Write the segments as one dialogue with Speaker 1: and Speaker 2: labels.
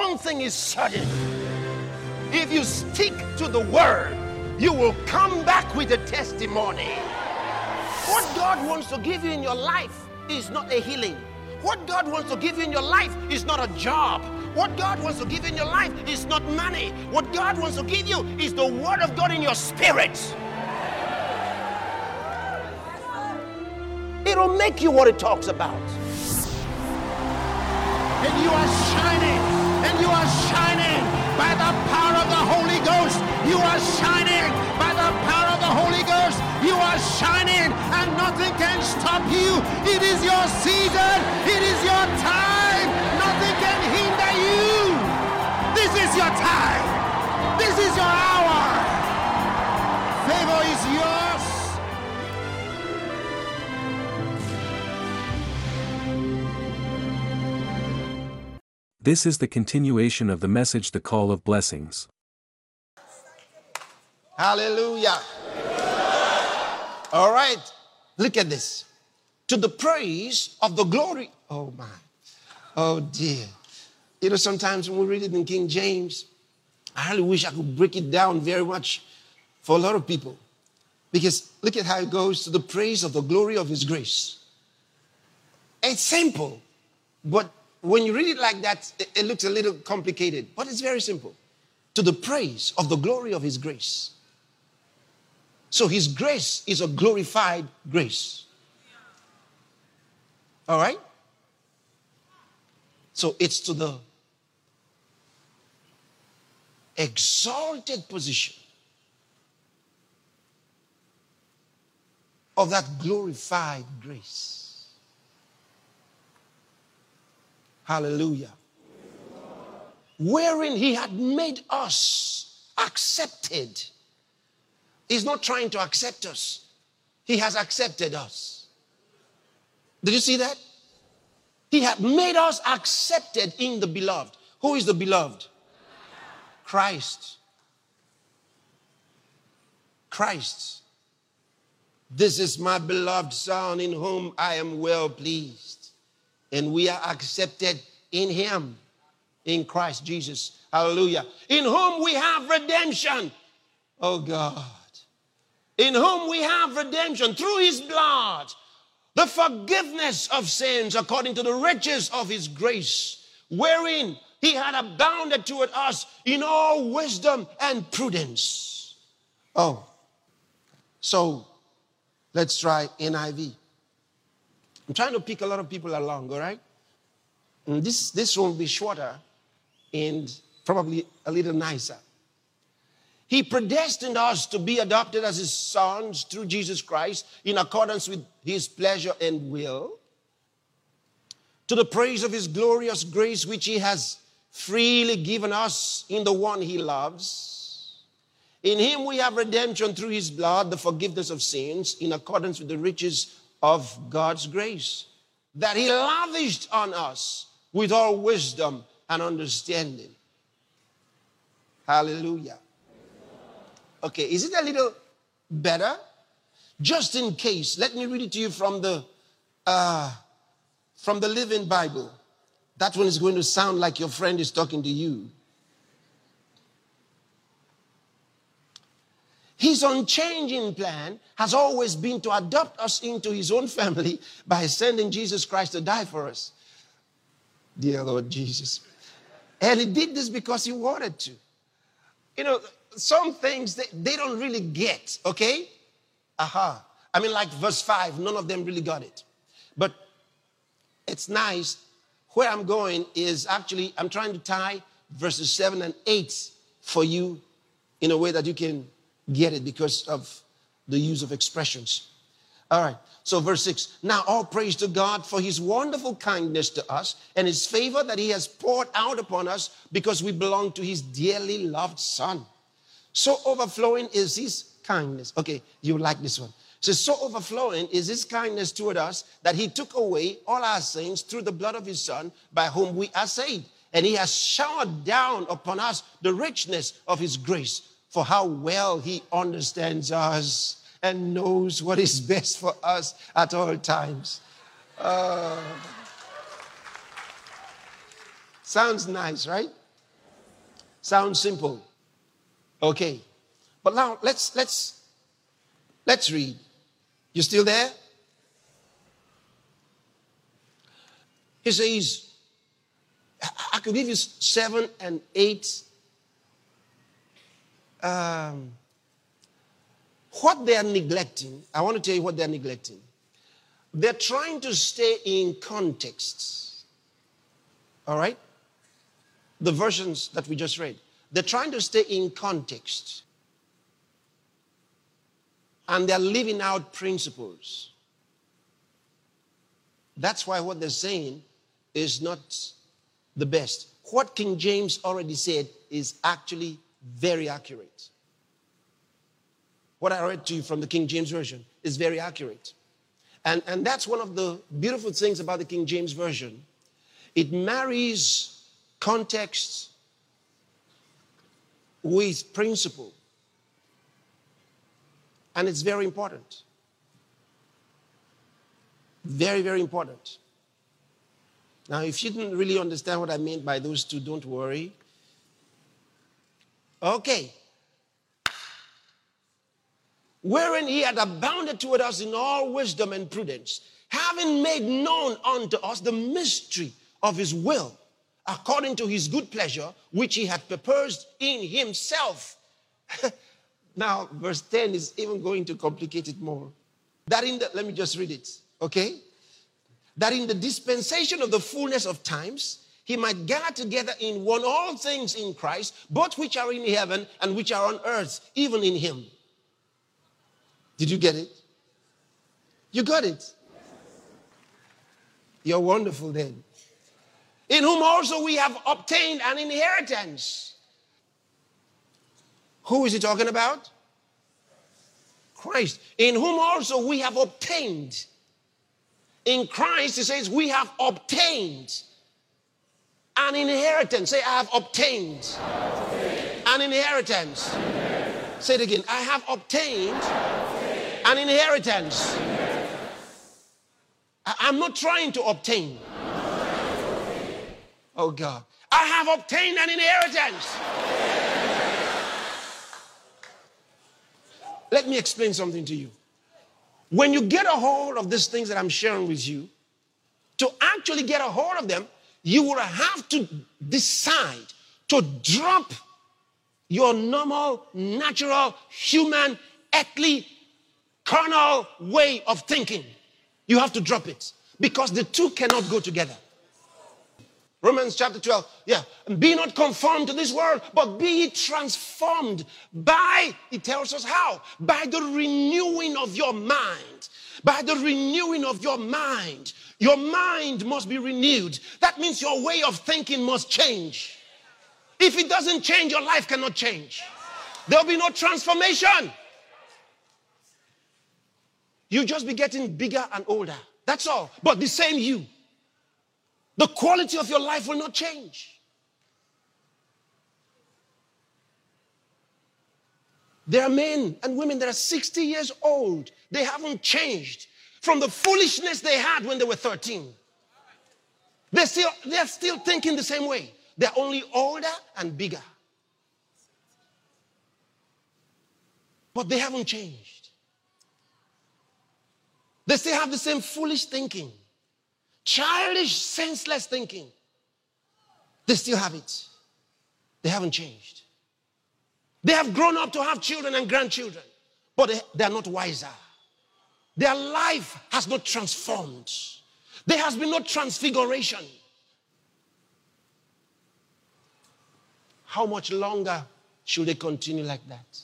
Speaker 1: one thing is certain. If you stick to the word, you will come back with a testimony. What God wants to give you in your life is not a healing. What God wants to give you in your life is not a job. What God wants to give you in your life is not money. What God wants to give you is the word of God in your spirit. It'll make you what it talks about. And you are shining. And you are shining by the power of the Holy Ghost. You are shining by the power of the Holy Ghost. You are shining and nothing can stop you. It is your season. It is your time. Nothing can hinder you. This is your time. This is your hour. Favor is yours.
Speaker 2: This is the continuation of the message, The Call of Blessings.
Speaker 1: Hallelujah. All right. Look at this. To the praise of the glory. Oh my. Oh dear. You know, sometimes when we read it in King James, I really wish I could break it down very much for a lot of people. Because look at how it goes. To the praise of the glory of his grace. It's simple, but when you read it like that, it looks a little complicated, but it's very simple. To the praise of the glory of his grace. So his grace is a glorified grace. All right? So it's to the exalted position of that glorified grace. Hallelujah. Wherein he had made us accepted. He's not trying to accept us. He has accepted us. Did you see that? He had made us accepted in the beloved. Who is the beloved? Christ. Christ. This is my beloved Son in whom I am well pleased. And we are accepted in him, in Christ Jesus. Hallelujah. In whom we have redemption. Oh God. In whom we have redemption through his blood. The forgiveness of sins according to the riches of his grace. Wherein he had abounded toward us in all wisdom and prudence. Oh. So, let's try NIV. I'm trying to pick a lot of people along, all right? And this will be shorter and probably a little nicer. He predestined us to be adopted as his sons through Jesus Christ in accordance with his pleasure and will, to the praise of his glorious grace which he has freely given us in the one he loves. In him we have redemption through his blood, the forgiveness of sins, in accordance with the riches of God's grace, that he lavished on us with all wisdom and understanding. Hallelujah. Okay, is it a little better? Just in case, let me read it to you from the Living Bible. That one is going to sound like your friend is talking to you. His unchanging plan has always been to adopt us into his own family by sending Jesus Christ to die for us. Dear Lord Jesus. And he did this because he wanted to. You know, some things they don't really get, okay? I mean, like verse 5, none of them really got it. But it's nice. Where I'm going is actually, I'm trying to tie verses 7 and 8 for you in a way that you can get it because of the use of expressions. All right. So verse 6. Now all praise to God for his wonderful kindness to us and his favor that he has poured out upon us because we belong to his dearly loved Son. So overflowing is his kindness. Okay, you like this one. So overflowing is his kindness toward us that he took away all our sins through the blood of his Son by whom we are saved. And he has showered down upon us the richness of his grace. For how well he understands us and knows what is best for us at all times. Sounds nice, right? Sounds simple. Okay. But now let's read. You still there? He says, I could give you 7 and 8. What they are neglecting, I want to tell you what they're neglecting. They're trying to stay in context. All right? The versions that we just read. They're trying to stay in context. And they're leaving out principles. That's why what they're saying is not the best. What King James already said is actually very accurate. What I read to you from the King James Version is very accurate. And that's one of the beautiful things about the King James Version. It marries context with principle. And it's very important. Very, very important. Now, if you didn't really understand what I meant by those two, don't worry. Okay. Wherein he had abounded toward us in all wisdom and prudence, having made known unto us the mystery of his will, according to his good pleasure, which he had purposed in himself. Now, verse 10 is even going to complicate it more. Let me just read it, okay? That in the dispensation of the fullness of times, he might gather together in one all things in Christ, both which are in heaven and which are on earth, even in him. Did you get it? You got it? You're wonderful then. In whom also we have obtained an inheritance. Who is he talking about? Christ. In whom also we have obtained. In Christ, he says, we have obtained an inheritance. Say, I have obtained an inheritance. Say it again. I have obtained an inheritance. I'm not trying to obtain. Oh God. I have obtained an inheritance. Let me explain something to you. When you get a hold of these things that I'm sharing with you, to actually get a hold of them, you will have to decide to drop your normal, natural, human, earthly, carnal way of thinking. You have to drop it because the two cannot go together. Romans chapter 12, be not conformed to this world, but be ye transformed by, it tells us how, by the renewing of your mind. By the renewing of your mind. Your mind must be renewed. That means your way of thinking must change. If it doesn't change, your life cannot change. There'll be no transformation. You'll just be getting bigger and older. That's all. But the same you. The quality of your life will not change. There are men and women that are 60 years old. They haven't changed from the foolishness they had when they were 13. They're still thinking the same way. They're only older and bigger. But they haven't changed. They still have the same foolish thinking. Childish, senseless thinking. They still have it. They haven't changed. They have grown up to have children and grandchildren, but they are not wiser. Their life has not transformed. There has been no transfiguration. How much longer should they continue like that?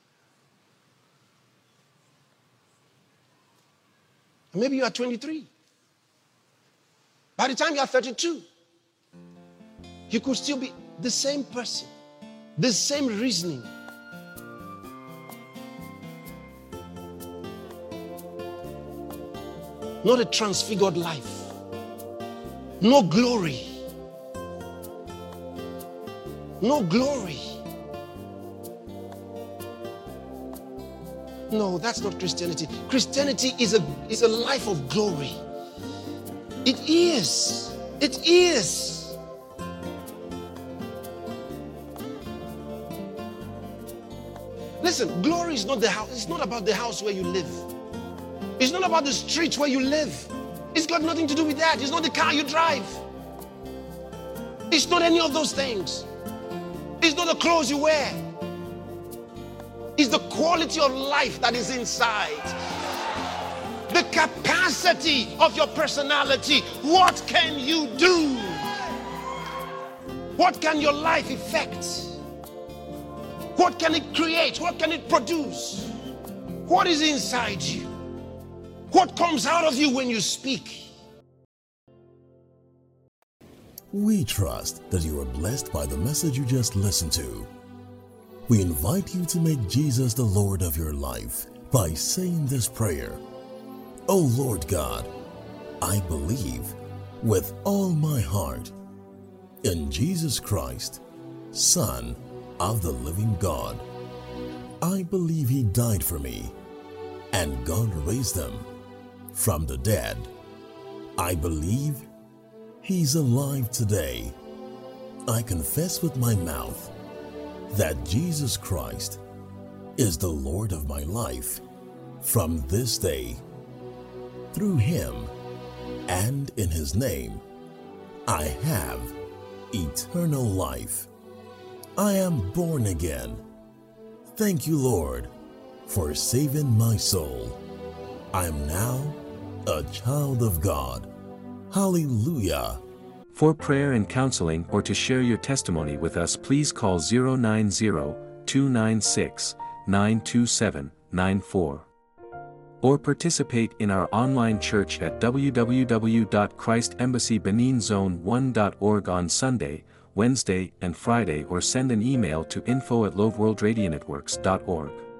Speaker 1: Maybe you are 23. By the time you are 32, you could still be the same person, the same reasoning. Not a transfigured life. No glory. No glory. No, that's not Christianity. Christianity is a life of glory. It is. It is. Listen, glory is not the house. It's not about the house where you live. It's not about the street where you live. It's got nothing to do with that. It's not the car you drive. It's not any of those things. It's not the clothes you wear. It's the quality of life that is inside. The capacity of your personality. What can you do? What can your life effect? What can it create? What can it produce? What is inside you? What comes out of you when you speak?
Speaker 3: We trust that you are blessed by the message you just listened to. We invite you to make Jesus the Lord of your life by saying this prayer. Oh Lord God, I believe with all my heart in Jesus Christ, Son of the living God. I believe He died for me and God raised Him from the dead. I believe He's alive today. I confess with my mouth that Jesus Christ is the Lord of my life from this day. Through Him and in His name, I have eternal life. I am born again. Thank you, Lord, for saving my soul. I am now a child of God. Hallelujah.
Speaker 2: For prayer and counseling or to share your testimony with us, please call 090-296-92794. Or participate in our online church at www.christembassybeninzone1.org on Sunday, Wednesday, and Friday, or send an email to info@loveworldradionetworks.org.